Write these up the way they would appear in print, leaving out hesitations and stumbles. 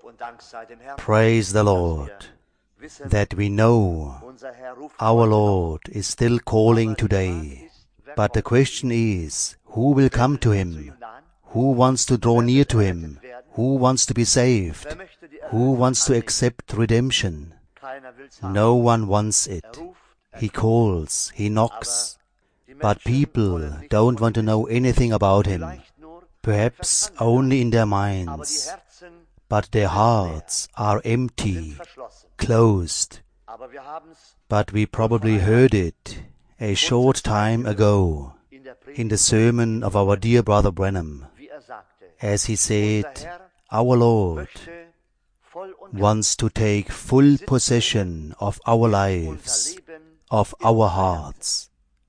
Praise the Lord, that we know our Lord is still calling today. But the question is, who will come to Him? Who wants to draw near to Him? Who wants to be saved? Who wants to accept redemption? No one wants it. He calls, He knocks. But people don't want to know anything about Him. Perhaps only in their minds. But their hearts are empty, closed. But we probably heard it a short time ago in the sermon of our dear brother Branham, as he said, our Lord wants to take full possession of our lives, of our hearts.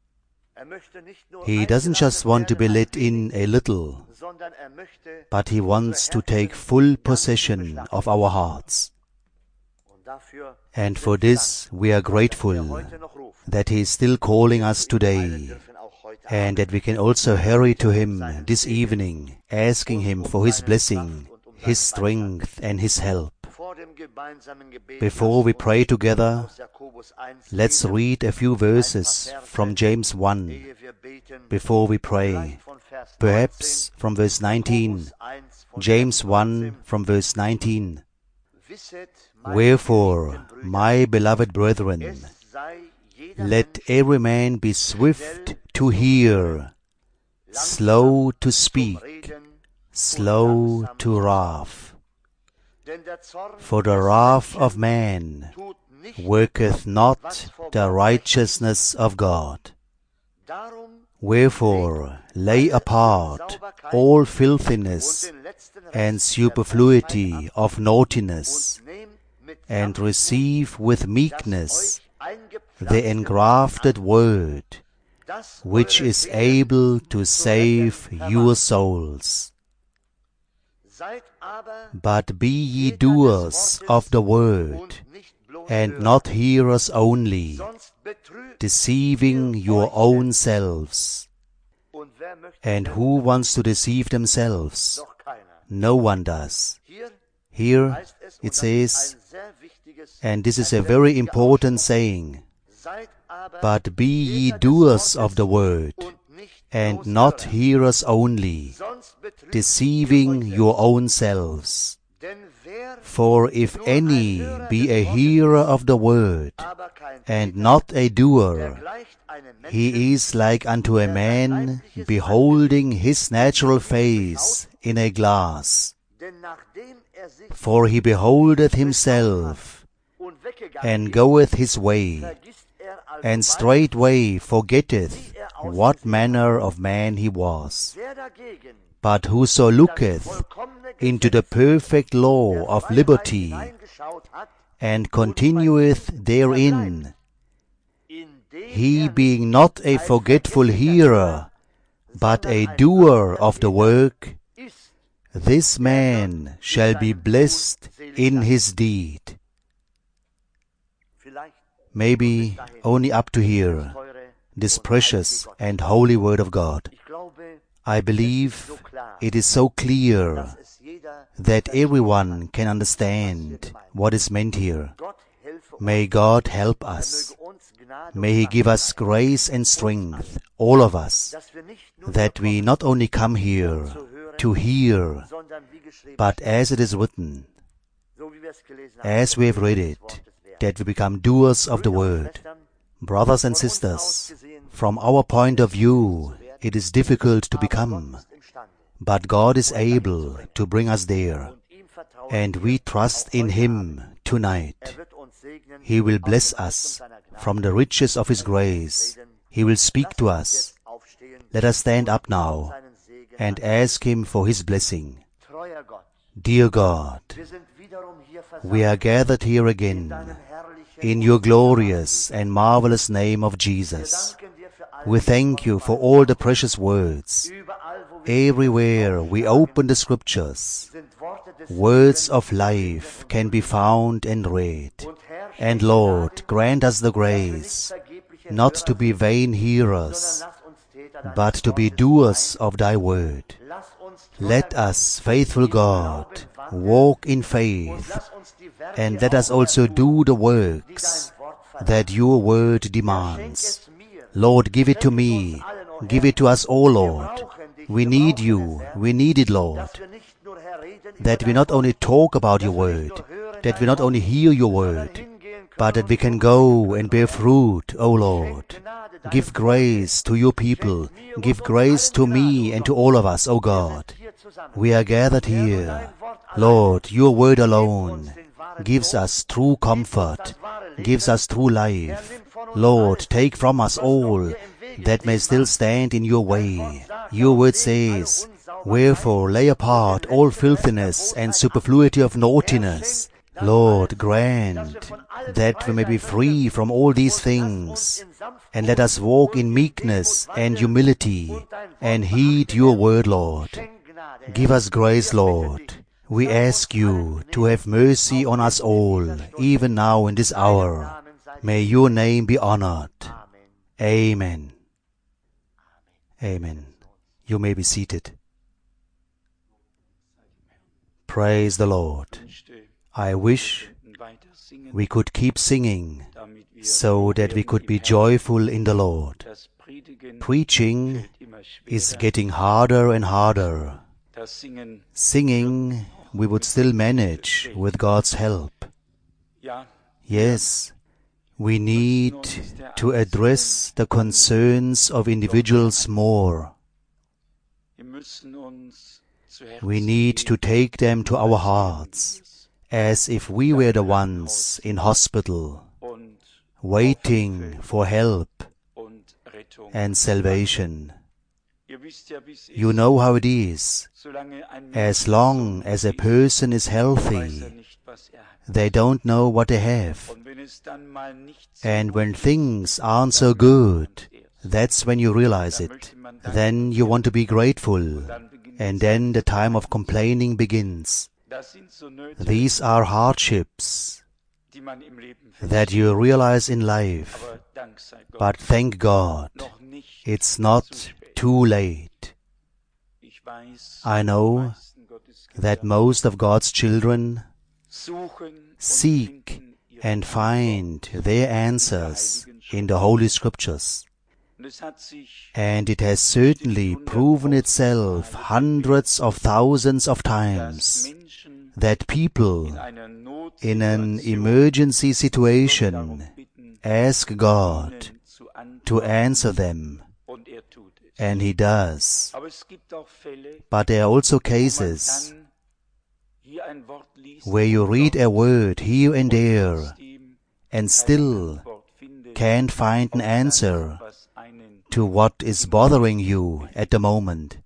He doesn't just want to be let in a little, but He wants to take full possession of our hearts. And for this we are grateful that He is still calling us today, and that we can also hurry to Him this evening, asking Him for His blessing, His strength and His help. Before we pray together, let's read a few verses from James 1 before we pray. Perhaps from verse 19. James 1 from verse 19. Wherefore, my beloved brethren, let every man be swift to hear, slow to speak, slow to wrath. For the wrath of man worketh not the righteousness of God. Wherefore lay apart all filthiness and superfluity of naughtiness, and receive with meekness the engrafted word, which is able to save your souls. But be ye doers of the word, and not hearers only, deceiving your own selves. And who wants to deceive themselves? No one does. Here it says, and this is a very important saying, but be ye doers of the word, and not hearers only, deceiving your own selves. For if any be a hearer of the word, and not a doer, he is like unto a man beholding his natural face in a glass. For he beholdeth himself, and goeth his way, and straightway forgetteth what manner of man he was. But whoso looketh into the perfect law of liberty, and continueth therein, he being not a forgetful hearer, but a doer of the work, this man shall be blessed in his deed. Maybe only up to here, this precious and holy word of God. I believe it is so clear that everyone can understand what is meant here. May God help us. May He give us grace and strength, all of us, that we not only come here to hear, but as it is written, as we have read it, that we become doers of the word. Brothers and sisters, from our point of view, it is difficult to become, but God is able to bring us there, and we trust in Him tonight. He will bless us from the riches of His grace. He will speak to us. Let us stand up now and ask Him for His blessing. Dear God, we are gathered here again in your glorious and marvelous name of Jesus. We thank you for all the precious words. Everywhere we open the Scriptures, words of life can be found and read. And Lord, grant us the grace not to be vain hearers, but to be doers of thy word. Let us, faithful God, walk in faith, and let us also do the works that your word demands. Lord, give it to me. Give it to us all, Lord. We need you. We need it, Lord. That we not only talk about your word, that we not only hear your word, but that we can go and bear fruit, O Lord. Give grace to your people. Give grace to me and to all of us, O God. We are gathered here. Lord, your word alone gives us true comfort, gives us true life. Lord, take from us all that may still stand in your way. Your word says, wherefore lay apart all filthiness and superfluity of naughtiness. Lord, grant that we may be free from all these things, and let us walk in meekness and humility, and heed your word, Lord. Give us grace, Lord. We ask you to have mercy on us all, even now in this hour. May your name be honored. Amen. Amen. You may be seated. Praise the Lord. I wish we could keep singing so that we could be joyful in the Lord. Preaching is getting harder and harder. Singing we would still manage with God's help. Yes, we need to address the concerns of individuals more. We need to take them to our hearts, as if we were the ones in hospital, waiting for help and salvation. You know how it is. As long as a person is healthy, they don't know what they have. And when things aren't so good, that's when you realize it. Then you want to be grateful, and then the time of complaining begins. These are hardships that you realize in life, but thank God, it's not too late. I know that most of God's children seek and find their answers in the Holy Scriptures. And it has certainly proven itself hundreds of thousands of times that people in an emergency situation ask God to answer them, and He does. But there are also cases where you read a word here and there and still can't find an answer to what is bothering you at the moment.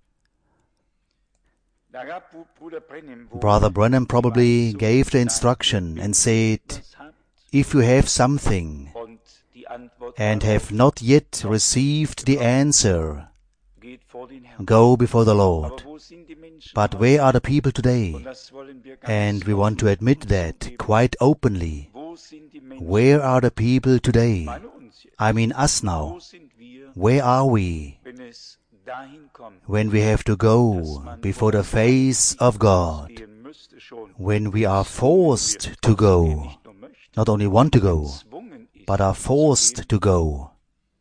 Brother Branham probably gave the instruction and said, if you have something and have not yet received the answer, go before the Lord. But where are the people today? And we want to admit that quite openly. Where are the people today? I mean us now. Where are we when we have to go before the face of God? When we are forced to go, not only want to go, but are forced to go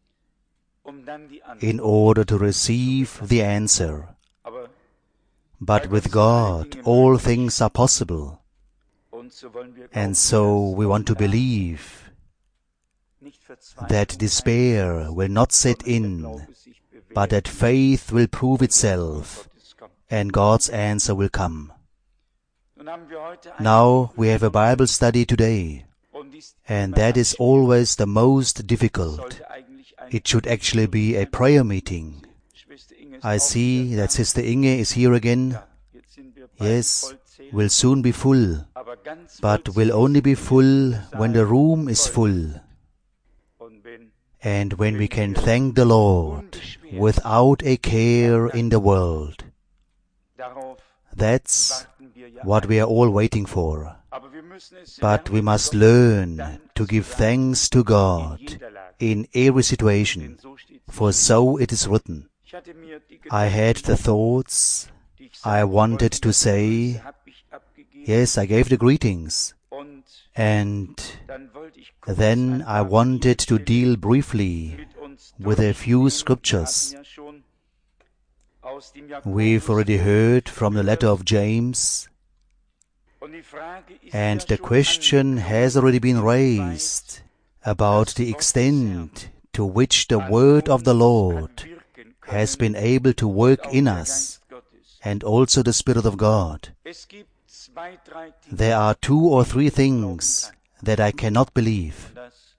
in order to receive the answer. But with God, all things are possible. And so we want to believe that despair will not set in, but that faith will prove itself, and God's answer will come. Now we have a Bible study today, and that is always the most difficult. It should actually be a prayer meeting. I see that Sister Inge is here again. Yes, will soon be full, but will only be full when the room is full. And when we can thank the Lord without a care in the world. That's what we are all waiting for. But we must learn to give thanks to God in every situation, for so it is written. I had the thoughts I wanted to say, Yes, I gave the greetings. And then I wanted to deal briefly with a few scriptures. We've already heard from the letter of James, and the question has already been raised about the extent to which the word of the Lord has been able to work in us, and also the Spirit of God. There are 2 or 3 things that I cannot believe,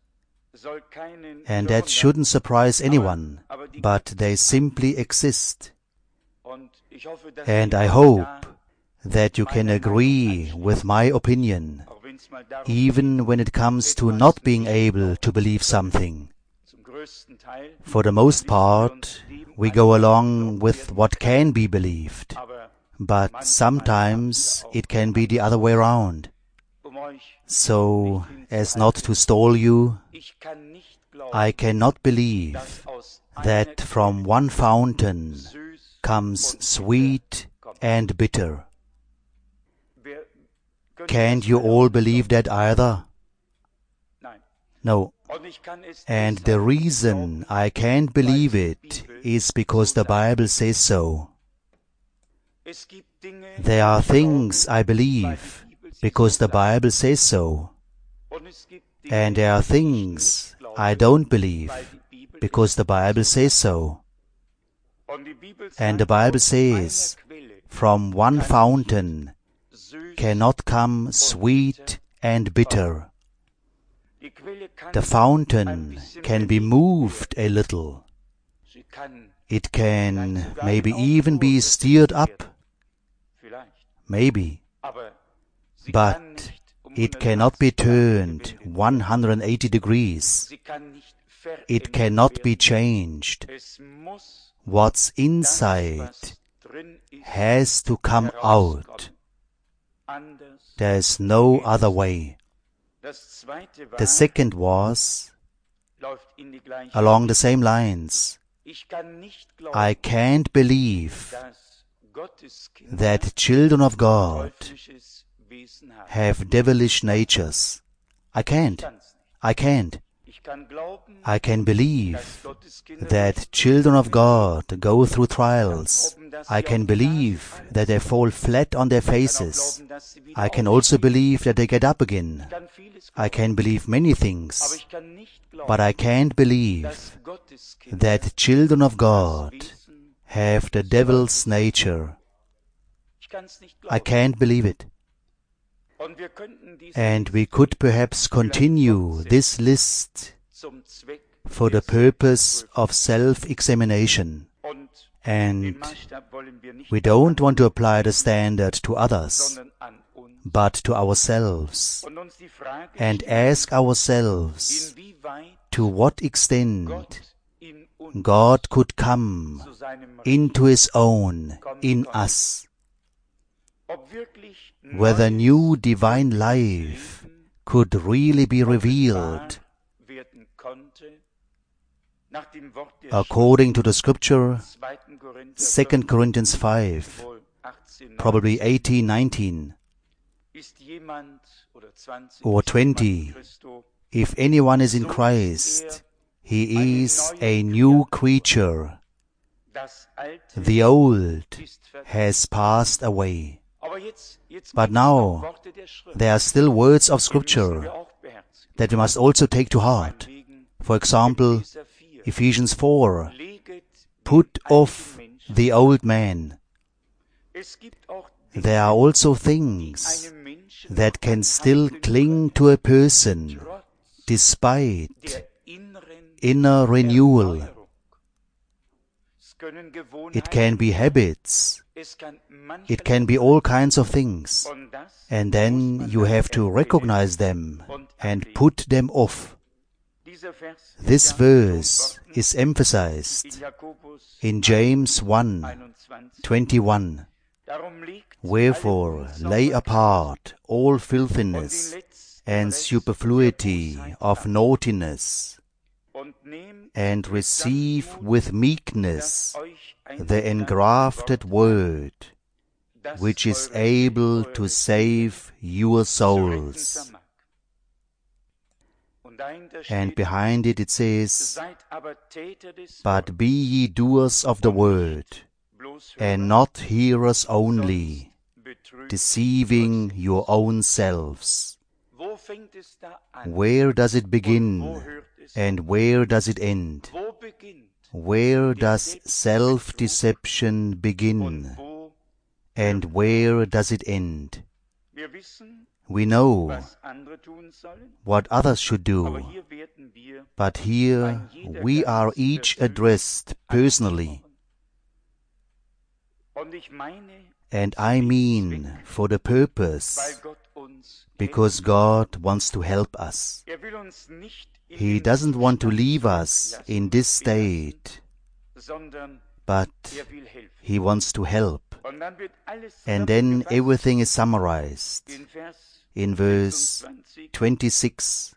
and that shouldn't surprise anyone, but they simply exist. And I hope that you can agree with my opinion, even when it comes to not being able to believe something. For the most part, we go along with what can be believed, but sometimes it can be the other way around. So, as not to stall you, I cannot believe that from one fountain comes sweet and bitter. Can't you all believe that either? No. And the reason I can't believe it is because the Bible says so. There are things I believe because the Bible says so. And there are things I don't believe because the Bible says so. And the Bible says, from one fountain cannot come sweet and bitter. The fountain can be moved a little. It can maybe even be steered up. Maybe. But it cannot be turned 180 degrees. It cannot be changed. What's inside has to come out. There's no other way. The second was along the same lines. I can't believe that children of God have devilish natures. I can't. I can believe that children of God go through trials. I can believe that they fall flat on their faces. I can also believe that they get up again. I can believe many things, but I can't believe that children of God have the devil's nature. I can't believe it. And we could perhaps continue this list for the purpose of self-examination. And we don't want to apply the standard to others, but to ourselves, and ask ourselves to what extent God could come into His own in us, whether new divine life could really be revealed according to the scripture, 2 Corinthians 5, probably 18, 19, or 20. If anyone is in Christ, he is a new creature. The old has passed away. But now, there are still words of Scripture that we must also take to heart. For example, Ephesians 4, put off the old man. There are also things that can still cling to a person despite inner renewal. It can be habits. It can be all kinds of things. And then you have to recognize them and put them off. This verse is emphasized in James 1:21. Wherefore lay apart all filthiness and superfluity of naughtiness, and receive with meekness the engrafted word, which is able to save your souls. And behind it says, but be ye doers of the word, and not hearers only, deceiving your own selves. Where does it begin, and where does it end? Where does self-deception begin, and where does it end? We know what others should do, but here we are each addressed personally. And I mean for the purpose, because God wants to help us. He doesn't want to leave us in this state, but He wants to help. And then everything is summarized in verse 26.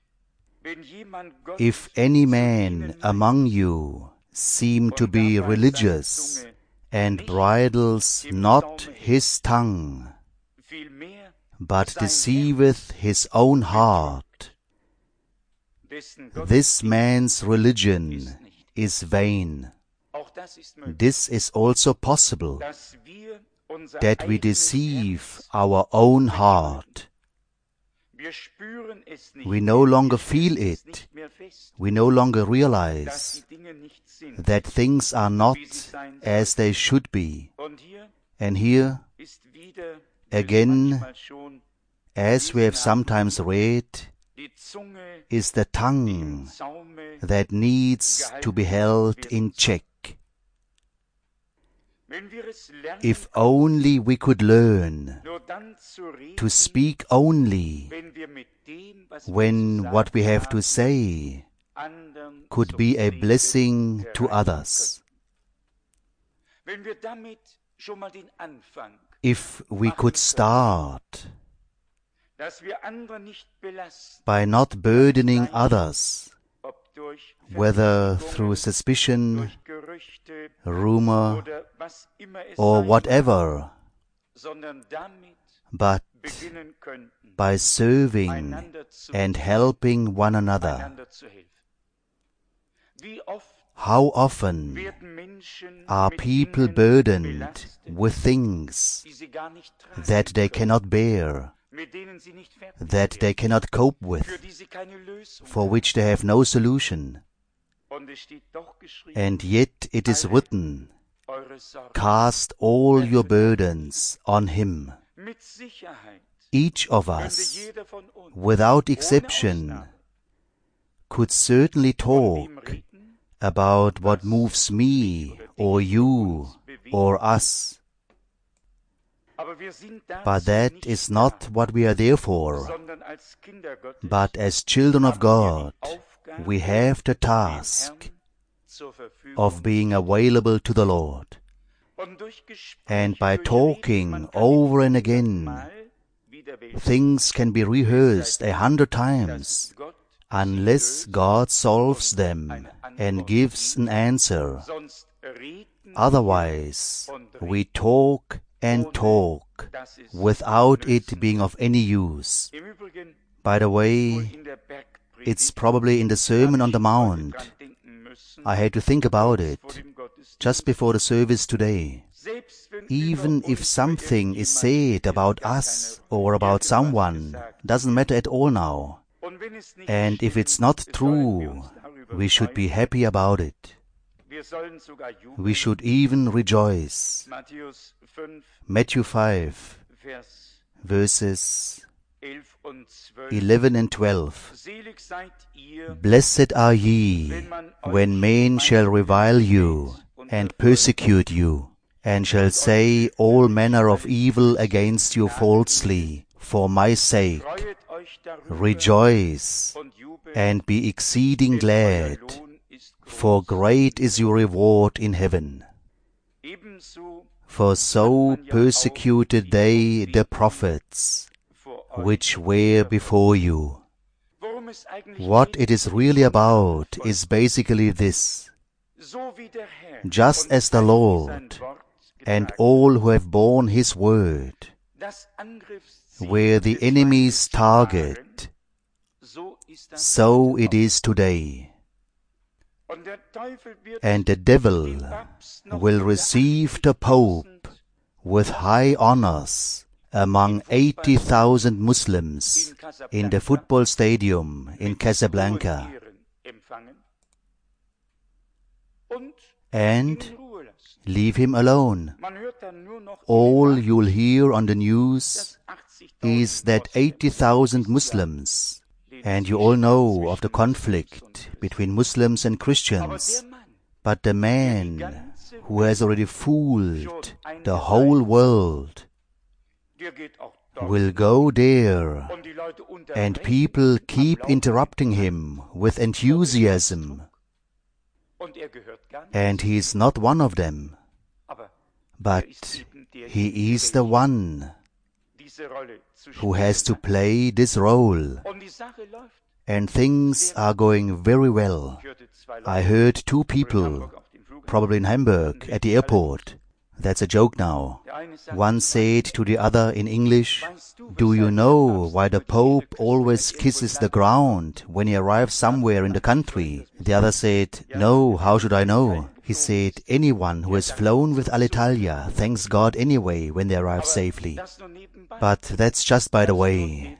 If any man among you seem to be religious, and bridles not his tongue, but deceiveth his own heart, this man's religion is vain. This is also possible, that we deceive our own heart. We no longer feel it. We no longer realize that things are not as they should be. And here, again, as we have sometimes read, is the tongue that needs to be held in check. If only we could learn to speak only when what we have to say could be a blessing to others. If we could start by not burdening others, whether through suspicion, rumor, or whatever, but by serving and helping one another. How often are people burdened with things that they cannot bear, that they cannot cope with, for which they have no solution. And yet it is written, cast all your burdens on Him. Each of us, without exception, could certainly talk about what moves me or you or us. But that is not what we are there for. But as children of God, we have the task of being available to the Lord. And by talking over and again, things can be rehearsed 100 times, unless God solves them and gives an answer. Otherwise, we talk and talk without it being of any use. By the way, it's probably in the Sermon on the Mount. I had to think about it just before the service today. Even if something is said about us or about someone, doesn't matter at all now. And if it's not true, we should be happy about it. We should even rejoice. Matthew 5, verses 11 and 12. Blessed are ye, when men shall revile you, and persecute you, and shall say all manner of evil against you falsely, for my sake. Rejoice, and be exceeding glad, for great is your reward in heaven. For so persecuted they the prophets, which were before you. What it is really about is basically this. Just as the Lord and all who have borne his word were the enemy's target. So it is today. And the devil will receive the Pope with high honors among 80,000 Muslims in the football stadium in Casablanca, and leave him alone. All you'll hear on the news is that 80,000 Muslims, and you all know of the conflict between Muslims and Christians, but the man who has already fooled the whole world will go there, and people keep interrupting him with enthusiasm, and he is not one of them, but he is the one who has to play this role. And things are going very well. I heard two people, probably in Hamburg, at the airport. That's a joke now. One said to the other in English, "Do you know why the Pope always kisses the ground when he arrives somewhere in the country?" The other said, "No, how should I know?" He said, "Anyone who has flown with Alitalia thanks God anyway when they arrive safely." But that's just by the way.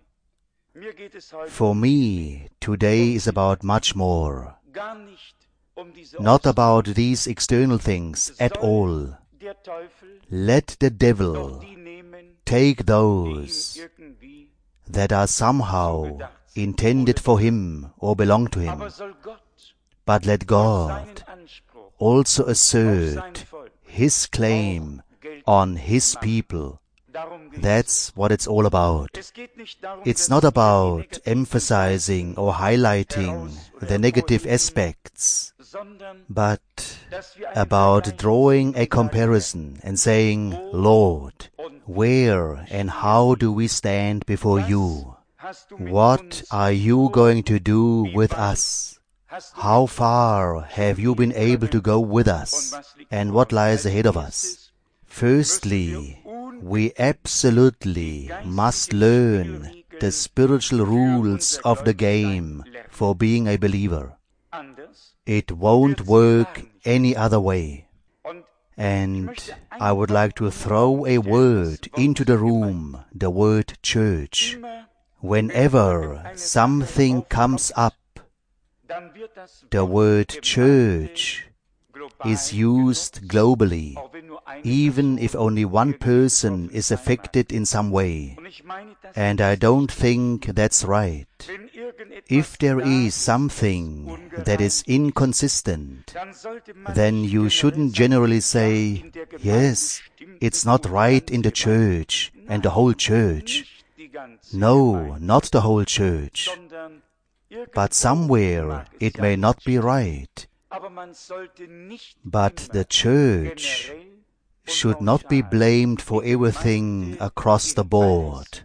For me, today is about much more. Not about these external things at all. Let the devil take those that are somehow intended for him or belong to him. But let God also assert his claim on his people. That's what it's all about. It's not about emphasizing or highlighting the negative aspects, but about drawing a comparison and saying, "Lord, where and how do we stand before you? What are you going to do with us? How far have you been able to go with us? And what lies ahead of us?" Firstly, we absolutely must learn the spiritual rules of the game for being a believer. It won't work any other way. And I would like to throw a word into the room, the word church. Whenever something comes up, the word church is used globally, even if only one person is affected in some way. And I don't think that's right. If there is something that is inconsistent, then you shouldn't generally say, "Yes, it's not right in the church and the whole church." No, not the whole church. But somewhere it may not be right. But the church should not be blamed for everything across the board.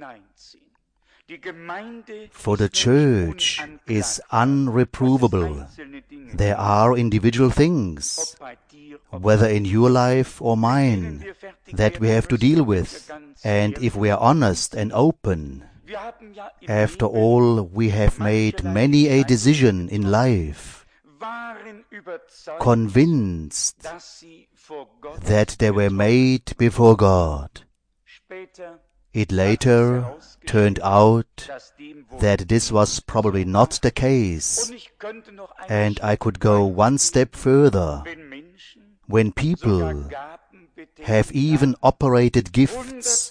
For the church is unreprovable. There are individual things, whether in your life or mine, that we have to deal with. And if we are honest and open, after all, we have made many a decision in life, convinced that they were made before God. It later turned out that this was probably not the case, and I could go one step further. When people have even operated gifts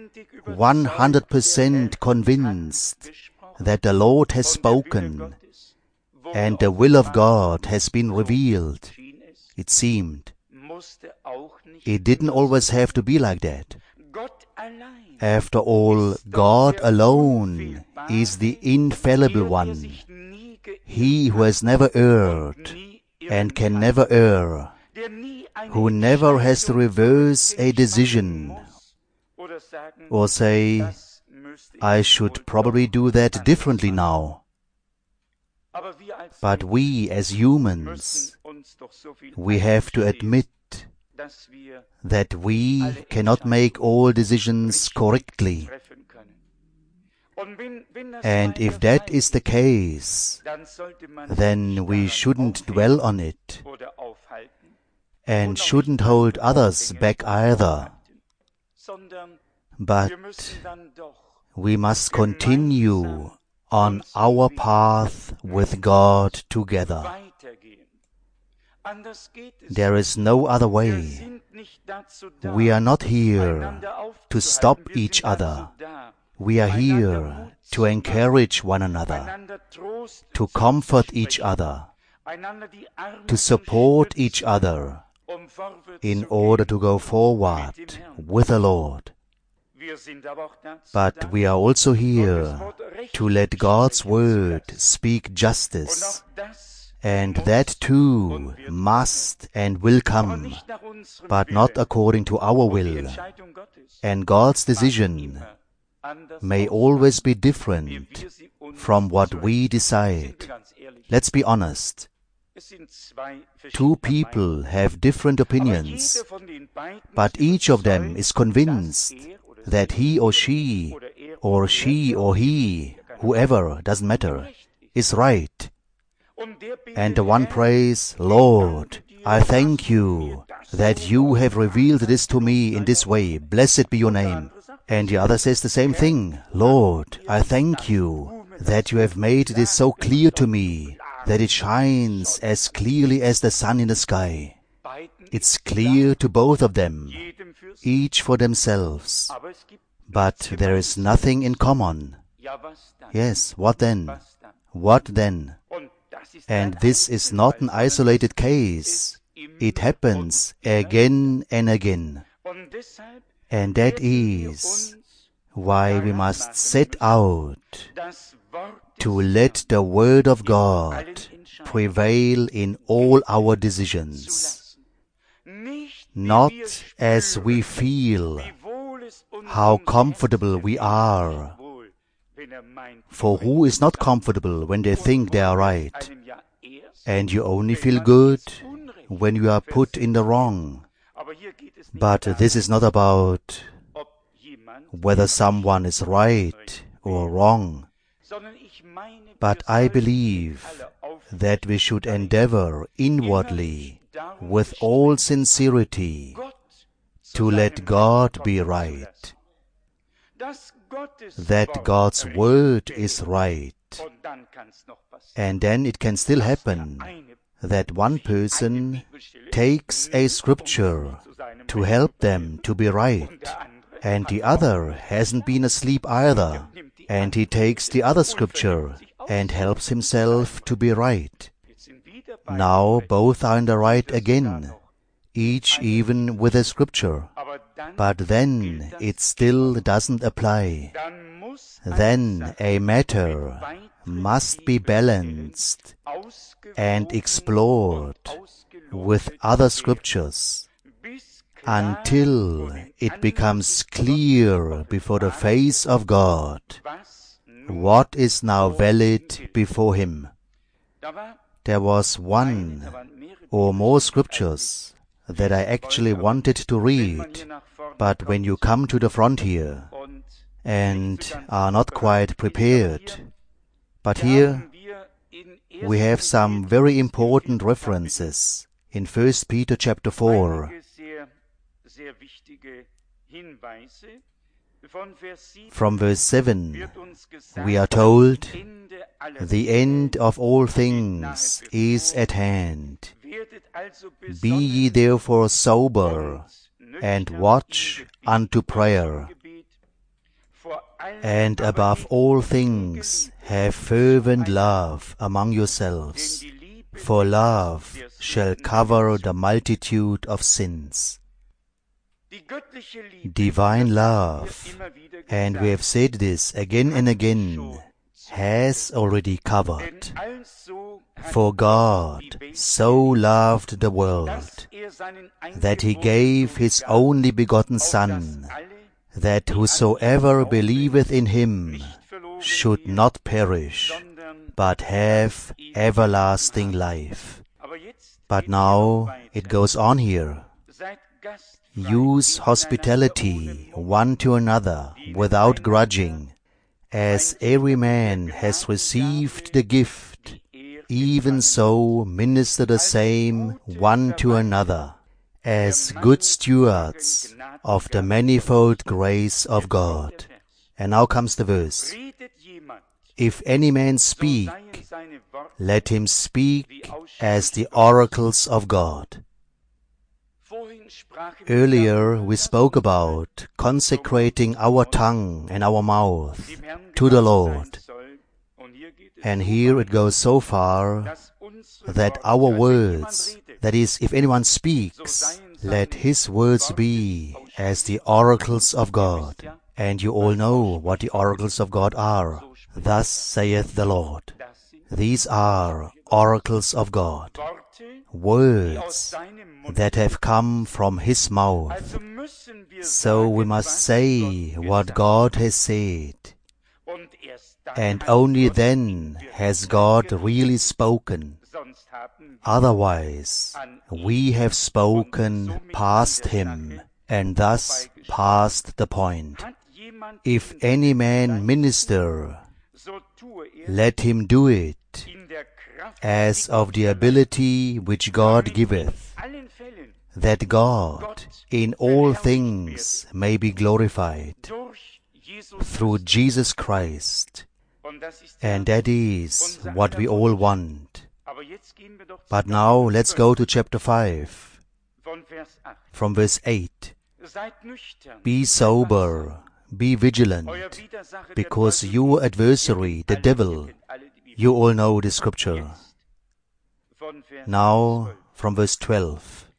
100% convinced that the Lord has spoken and the will of God has been revealed, it seemed. It didn't always have to be like that. After all, God alone is the infallible one, He who has never erred and can never err, who never has to reverse a decision or say, "I should probably do that differently now." But we as humans, we have to admit that we cannot make all decisions correctly. And if that is the case, then we shouldn't dwell on it and shouldn't hold others back either. But we must continue on our path with God together. There is no other way. We are not here to stop each other. We are here to encourage one another, to comfort each other, to support each other in order to go forward with the Lord. But we are also here to let God's Word speak justice, and that too must and will come, but not according to our will. And God's decision may always be different from what we decide. Let's be honest. Two people have different opinions, but each of them is convinced that he or she or he, whoever, doesn't matter, is right. And the one prays, "Lord, I thank you that you have revealed this to me in this way. Blessed be your name." And the other says the same thing. "Lord, I thank you that you have made this so clear to me, that it shines as clearly as the sun in the sky." It's clear to both of them, each for themselves. But there is nothing in common. Yes, what then? What then? And this is not an isolated case. It happens again and again. And that is why we must set out to let the Word of God prevail in all our decisions. Not as we feel, how comfortable we are. For who is not comfortable when they think they are right? And you only feel good when you are put in the wrong. But this is not about whether someone is right or wrong. But I believe that we should endeavor inwardly, with all sincerity, to let God be right, that God's Word is right. And then it can still happen that one person takes a scripture to help them to be right, and the other hasn't been asleep either, and he takes the other scripture and helps himself to be right. Now both are in the right again, each even with a scripture. But then it still doesn't apply. Then a matter must be balanced and explored with other scriptures until it becomes clear before the face of God what is now valid before Him. There was one or more scriptures that I actually wanted to read, but when you come to the front here and are not quite prepared, but here we have some very important references in 1 Peter chapter 4. From verse 7, we are told, "The end of all things is at hand. Be ye therefore sober, and watch unto prayer. And above all things have fervent love among yourselves, for love shall cover the multitude of sins." Divine love, and we have said this again and again, has already covered. For God so loved the world that He gave His only begotten Son, that whosoever believeth in Him should not perish, but have everlasting life. But now it goes on here. Use hospitality one to another without grudging. As every man has received the gift, even so minister the same one to another, as good stewards of the manifold grace of God. And now comes the verse. If any man speak, let him speak as the oracles of God. Earlier we spoke about consecrating our tongue and our mouth to the Lord. And here it goes so far that our words, that is, if anyone speaks, let his words be as the oracles of God. And you all know what the oracles of God are. Thus saith the Lord. These are oracles of God, words that have come from His mouth. So we must say what God has said. And only then has God really spoken. Otherwise, we have spoken past Him, and thus past the point. If any man minister, let him do it as of the ability which God giveth, that God in all things may be glorified through Jesus Christ. And that is what we all want. But now let's go to chapter 5, from verse 8. Be sober, be vigilant, because your adversary, the devil, you all know the scripture. Now, from verse 12.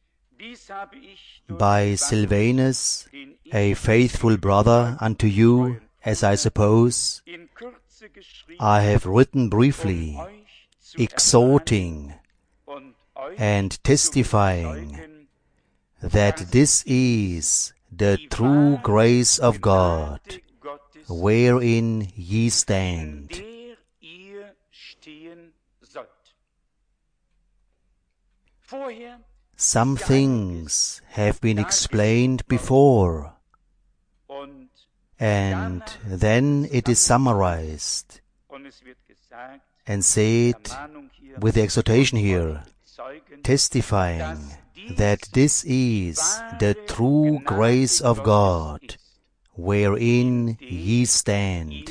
By Silvanus, a faithful brother unto you, as I suppose, I have written briefly, exhorting and testifying that this is the true grace of God, wherein ye stand. Some things have been explained before, and then it is summarized and said with the exhortation here, testifying that this is the true grace of God, wherein ye stand.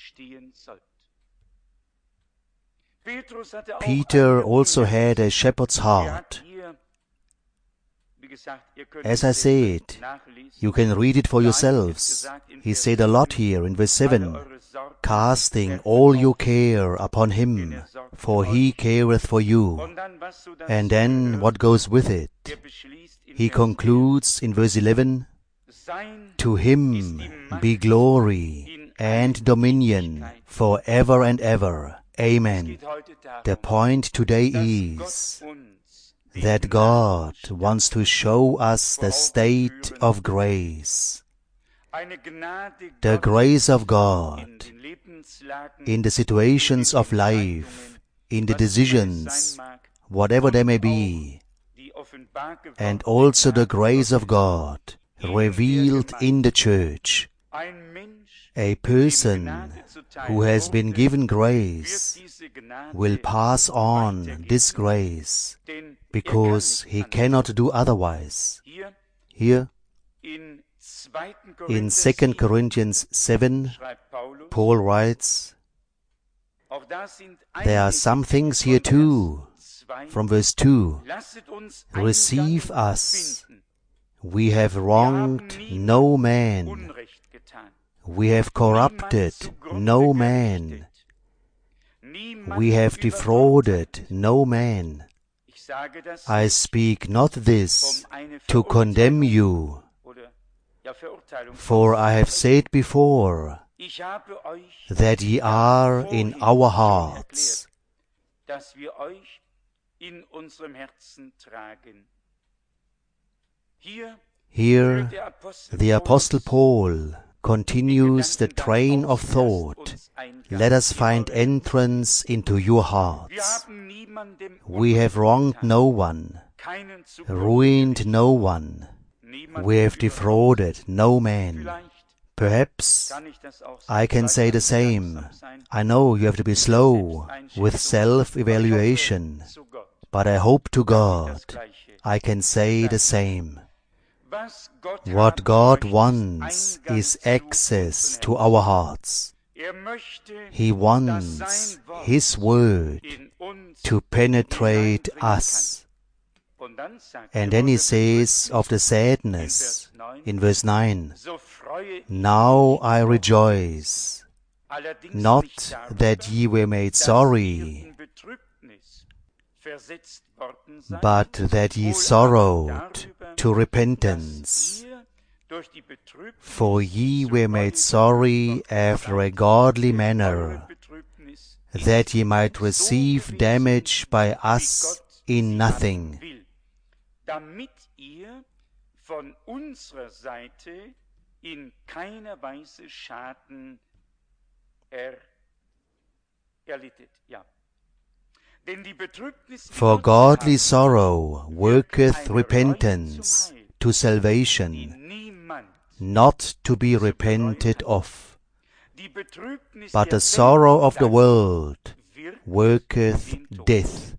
Peter also had a shepherd's heart. As I said, you can read it for yourselves. He said a lot here in verse 7, casting all your care upon Him, for He careth for you. And then what goes with it? He concludes in verse 11, to Him be glory and dominion for ever and ever. Amen. The point today is that God wants to show us the state of grace. The grace of God in the situations of life, in the decisions, whatever they may be, and also the grace of God revealed in the church. A person who has been given grace will pass on this grace because he cannot do otherwise. Here, in 2 Corinthians 7, Paul writes, there are some things here too, from verse 2, receive us. We have wronged no man. We have corrupted no man. We have defrauded no man. I speak not this to condemn you, for I have said before that ye are in our hearts. Here, the Apostle Paul continues the train of thought. Let us find entrance into your hearts. We have wronged no one, ruined no one, we have defrauded no man. Perhaps I can say the same. I know you have to be slow with self-evaluation, but I hope to God I can say the same. What God wants is access to our hearts. He wants His Word to penetrate us. And then He says of the sadness in verse 9, "Now I rejoice, not that ye were made sorry, but that ye sorrowed to repentance. For ye were made sorry after a godly manner, that ye might receive damage by us in nothing." Damit ihr von unserer Seite in keiner Weise Schaden erlittet. Ja. For godly sorrow worketh repentance to salvation, not to be repented of. But the sorrow of the world worketh death.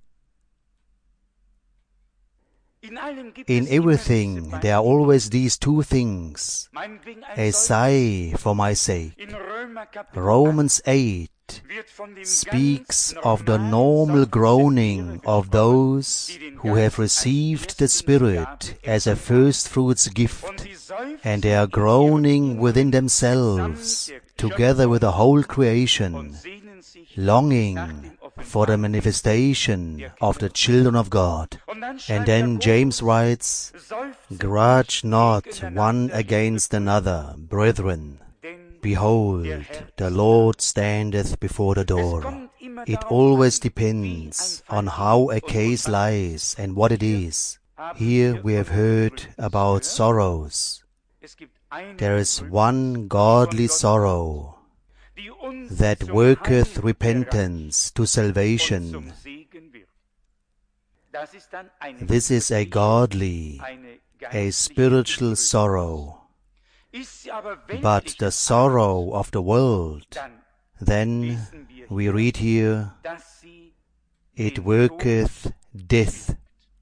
In everything there are always these two things, a sigh for my sake. Romans 8 speaks of the normal groaning of those who have received the Spirit as a first-fruits gift, and they are groaning within themselves, together with the whole creation, longing for the manifestation of the children of God. And then James writes, "Grudge not one against another, brethren. Behold, the Lord standeth before the door." It always depends on how a case lies and what it is. Here we have heard about sorrows. There is one godly sorrow that worketh repentance to salvation. This is a godly, a spiritual sorrow. But the sorrow of the world, then we read here, it worketh death.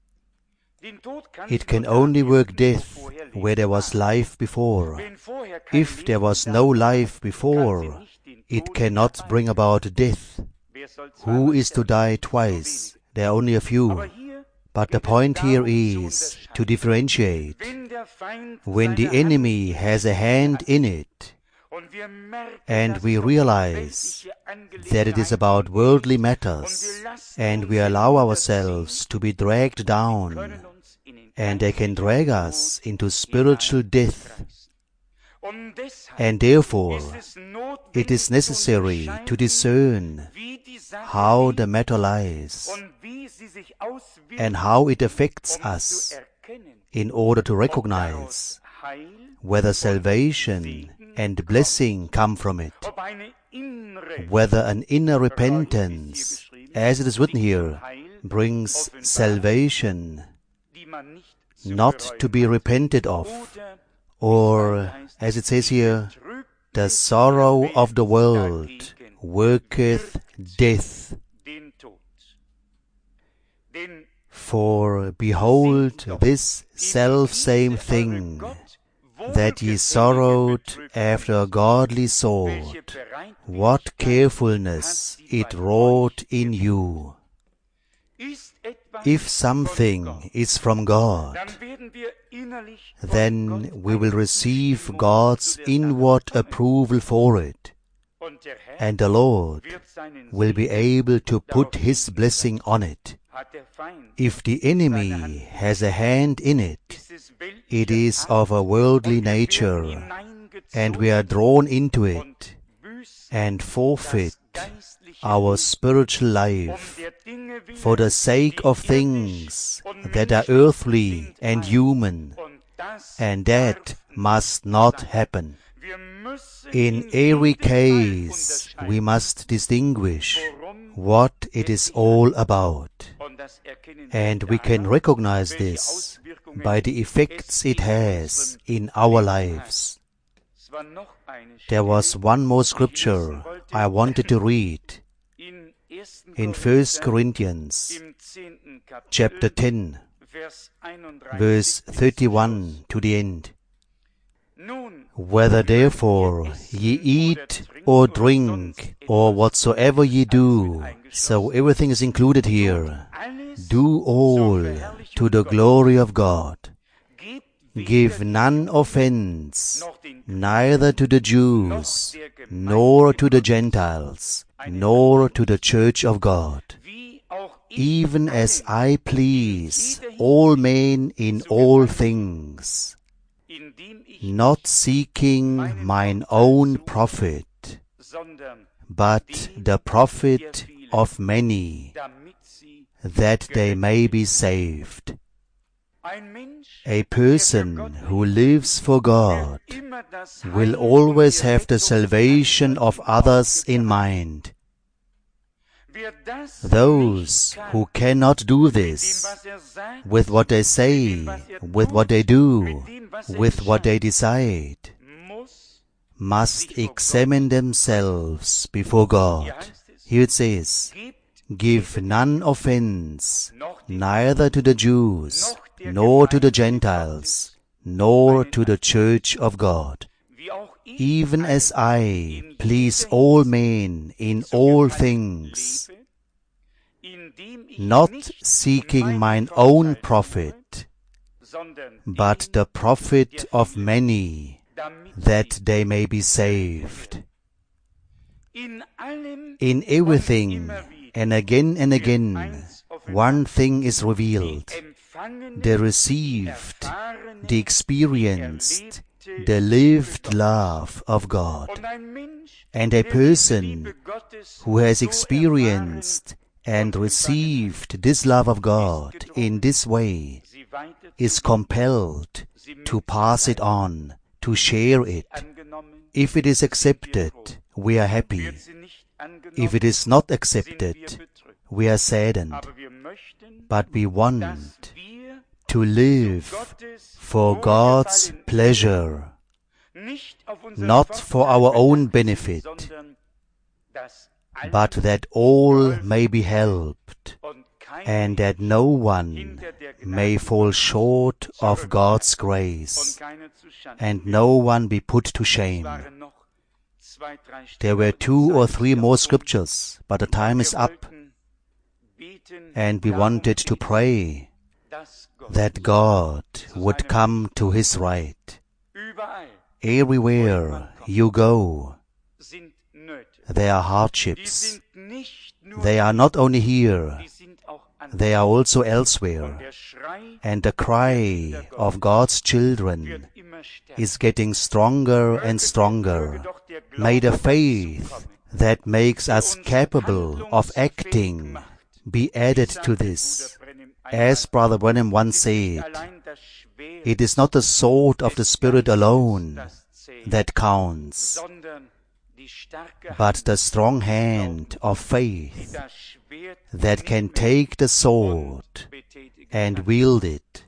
It can only work death where there was life before. If there was no life before, it cannot bring about death. Who is to die twice? There are only a few. But the point here is to differentiate. When the enemy has a hand in it, and we realize that it is about worldly matters, and we allow ourselves to be dragged down, and they can drag us into spiritual death. And therefore, it is necessary to discern how the matter lies and how it affects us in order to recognize whether salvation and blessing come from it, whether an inner repentance, as it is written here, brings salvation not to be repented of, or, as it says here, the sorrow of the world worketh death. For behold this selfsame thing, that ye sorrowed after a godly sort, what carefulness it wrought in you. If something is from God, then we will receive God's inward approval for it, and the Lord will be able to put His blessing on it. If the enemy has a hand in it, it is of a worldly nature, and we are drawn into it and forfeit our spiritual life for the sake of things that are earthly and human, and that must not happen. In every case, we must distinguish what it is all about, and we can recognize this by the effects it has in our lives. There was one more scripture I wanted to read in 1 Corinthians chapter 10, verse 31 to the end. Whether therefore ye eat or drink or whatsoever ye do, so everything is included here, do all to the glory of God. Give none offense, neither to the Jews, nor to the Gentiles, nor to the church of God, even as I please all men in all things, not seeking mine own profit, but the profit of many, that they may be saved. A person who lives for God will always have the salvation of others in mind. Those who cannot do this with what they say, with what they do, with what they decide, must examine themselves before God. Here it says, give none offense, neither to the Jews, nor to the Gentiles, nor to the church of God, even as I please all men in all things, not seeking mine own profit, but the profit of many, that they may be saved. In everything, and again, one thing is revealed: the received, the experienced, the lived love of God. And a person who has experienced and received this love of God in this way is compelled to pass it on, to share it. If it is accepted, we are happy. If it is not accepted, we are saddened. But we want to live for God's pleasure, not for our own benefit, but that all may be helped, and that no one may fall short of God's grace, and no one be put to shame. There were 2 or 3 more scriptures, but the time is up, and we wanted to pray that God would come to His right. Everywhere you go, there are hardships. They are not only here, they are also elsewhere. And the cry of God's children is getting stronger and stronger. May the faith that makes us capable of acting be added to this. As Brother Branham once said, it is not the sword of the Spirit alone that counts, but the strong hand of faith that can take the sword and wield it.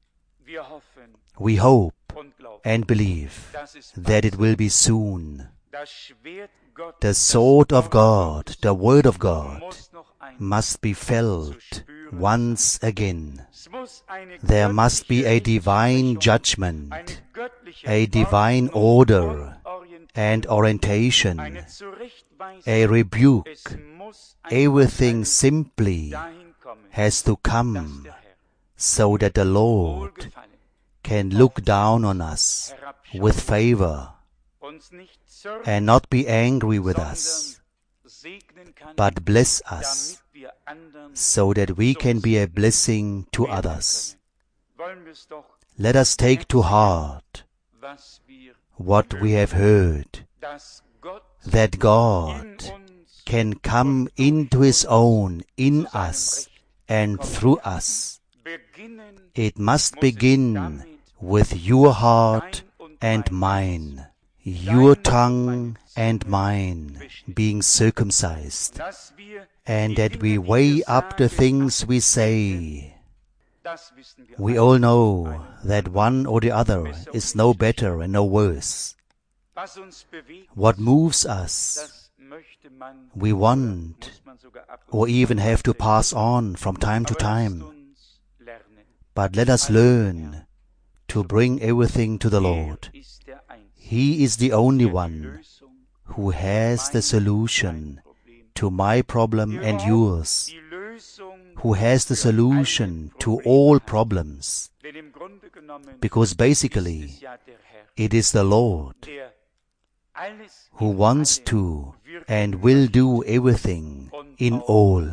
We hope and believe that it will be soon. The sword of God, the Word of God, must be felt once again. There must be a divine judgment, a divine order and orientation, a rebuke. Everything simply has to come so that the Lord can look down on us with favor and not be angry with us, but bless us so that we can be a blessing to others. Let us take to heart what we have heard, that God can come into His own in us and through us. It must begin with your heart and mine, your tongue and mine being circumcised, and that we weigh up the things we say, We all know that one or the other is no better and no worse. What moves us, we want or even have to pass on from time to time. But let us learn to bring everything to the Lord. He is the only one who has the solution to my problem and yours, who has the solution to all problems, because basically it is the Lord who wants to and will do everything in all.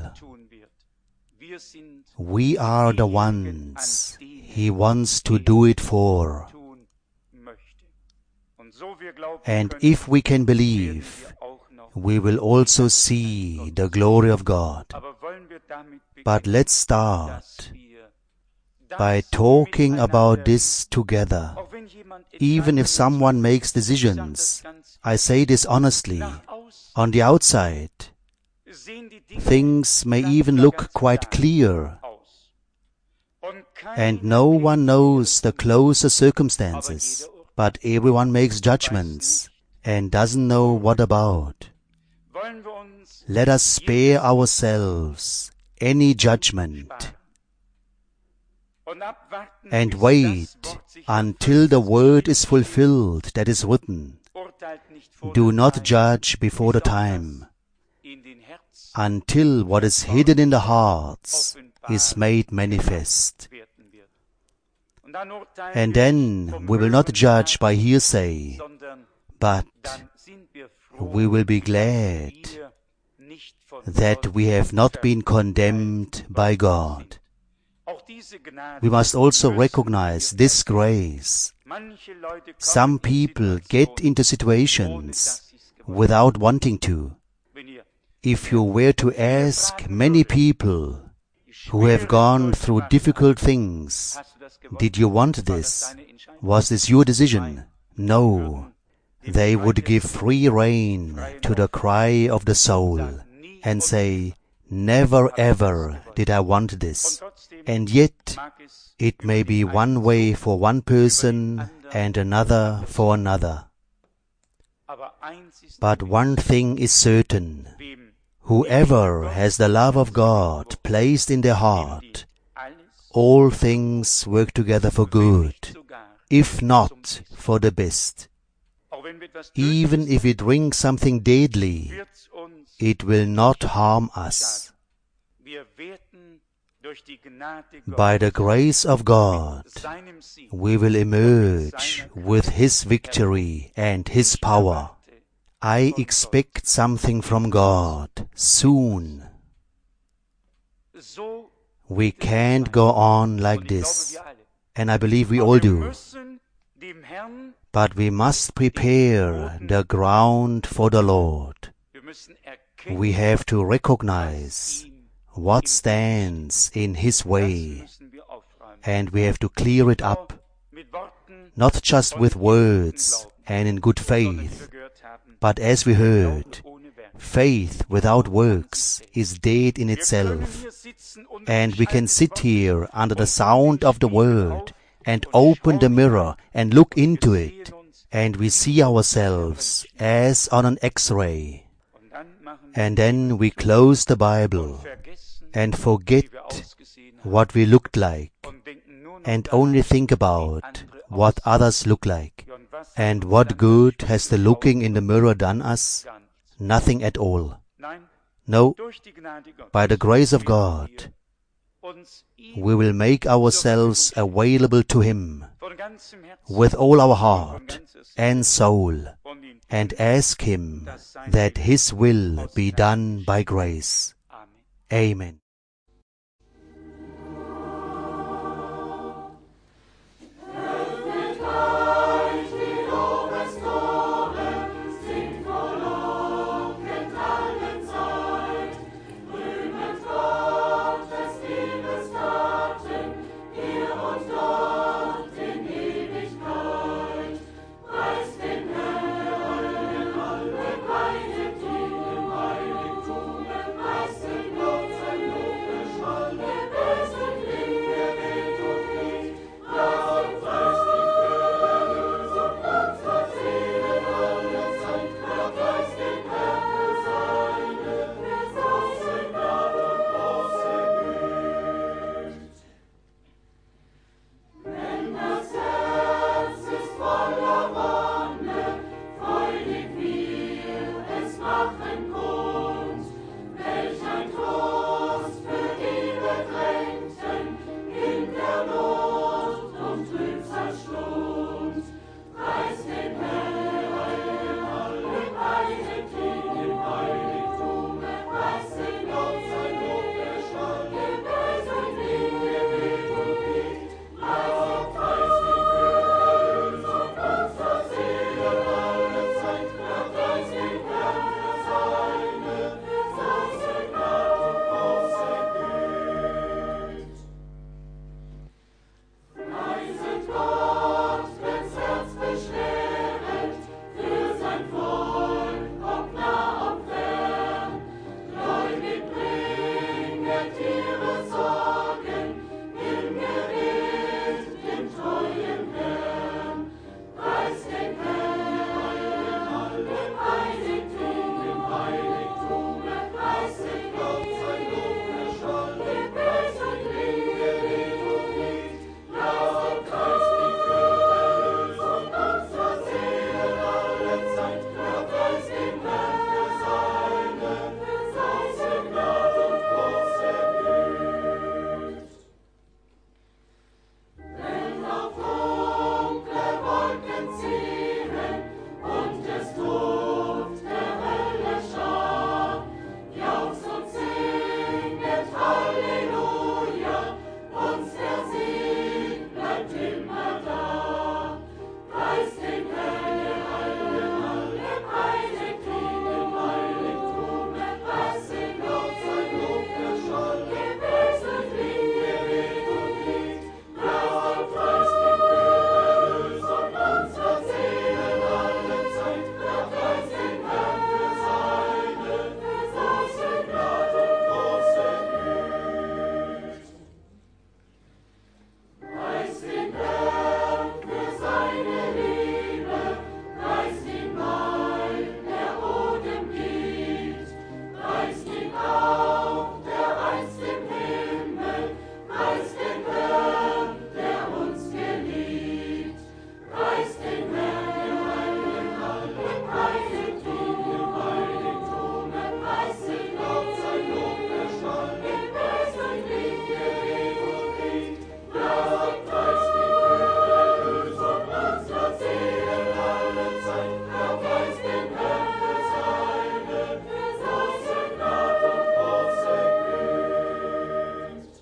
We are the ones He wants to do it for. And if we can believe, we will also see the glory of God. But let's start by talking about this together. Even if someone makes decisions, I say this honestly, on the outside, things may even look quite clear, and no one knows the closer circumstances, but everyone makes judgments and doesn't know what about. Let us spare ourselves any judgment and wait until the word is fulfilled that is written. Do not judge before the time, until what is hidden in the hearts is made manifest. And then we will not judge by hearsay, but we will be glad that we have not been condemned by God. We must also recognize this grace. Some people get into situations without wanting to. If you were to ask many people who have gone through difficult things, did you want this? Was this your decision? No. They would give free rein to the cry of the soul and say, never ever did I want this. And yet, it may be one way for one person and another for another. But one thing is certain. Whoever has the love of God placed in their heart, all things work together for good, if not for the best. Even if we drink something deadly, it will not harm us. By the grace of God, we will emerge with His victory and His power. I expect something from God soon. We can't go on like this, and I believe we all do. But we must prepare the ground for the Lord. We have to recognize what stands in His way, and we have to clear it up, not just with words and in good faith, but as we heard, faith without works is dead in itself. And we can sit here under the sound of the word and open the mirror and look into it, and we see ourselves as on an X-ray. And then we close the Bible and forget what we looked like and only think about what others look like. And what good has the looking in the mirror done us? Nothing at all. No, by the grace of God, we will make ourselves available to Him with all our heart and soul and ask Him that His will be done by grace. Amen. schwachen